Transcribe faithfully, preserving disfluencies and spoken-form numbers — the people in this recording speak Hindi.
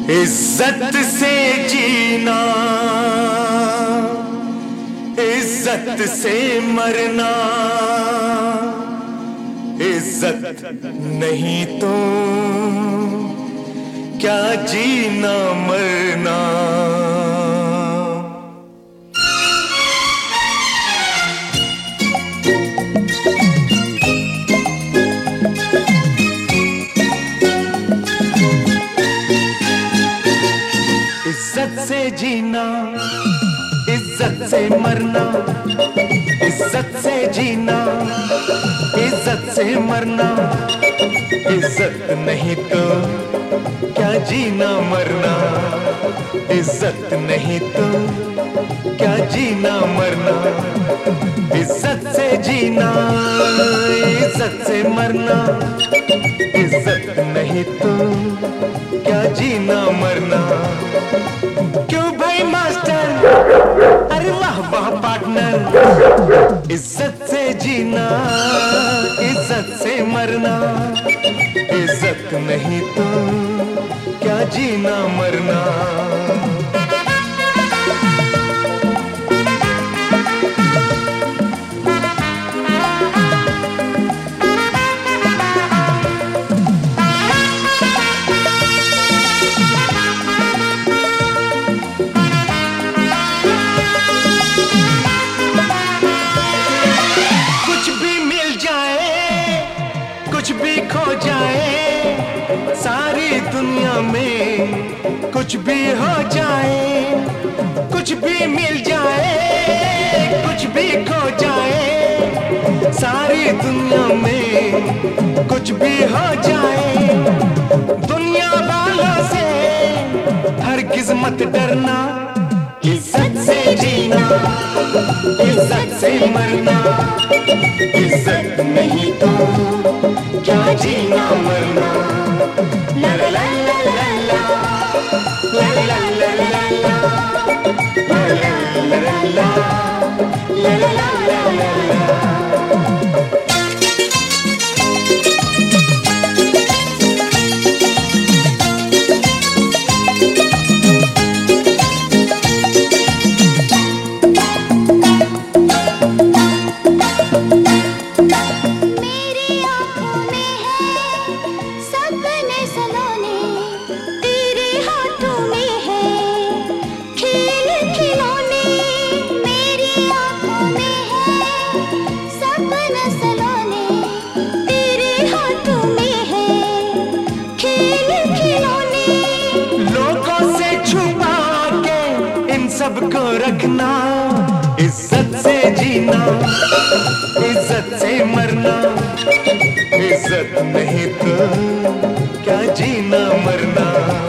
इज्जत से जीना, इज्जत से मरना, इज्जत नहीं तो क्या जीना मरना। इज्जत से जीना, इज्जत से मरना, इज्जत से जीना, इज्जत से मरना, इज्जत नहीं तो क्या जीना मरना, इज्जत नहीं तो क्या जीना मरना। इज्जत से जीना, इज्जत से मरना, इज्जत नहीं तो क्या जीना मरना। क्यों भाई मास्टर, अरे वाह वाह पार्टनर। इज्जत से जीना, इज्जत से मरना, इज्जत नहीं तो क्या जीना मरना। कुछ भी खो जाए सारी दुनिया में, कुछ भी हो जाए, कुछ भी मिल जाए, कुछ भी खो जाए सारी दुनिया में, कुछ भी हो जाए। दुनिया वालों से हरगिज़ मत डरना, इज्जत से जीना, इज्जत से मरना, इज्जत नहीं तो क्या जीना मरना। ला ला ला ला ला ला ला ला ला ला ला ला ला ला ला। सबको रखना, इज्जत से जीना, इज्जत से मरना, इज्जत नहीं तो क्या जीना मरना।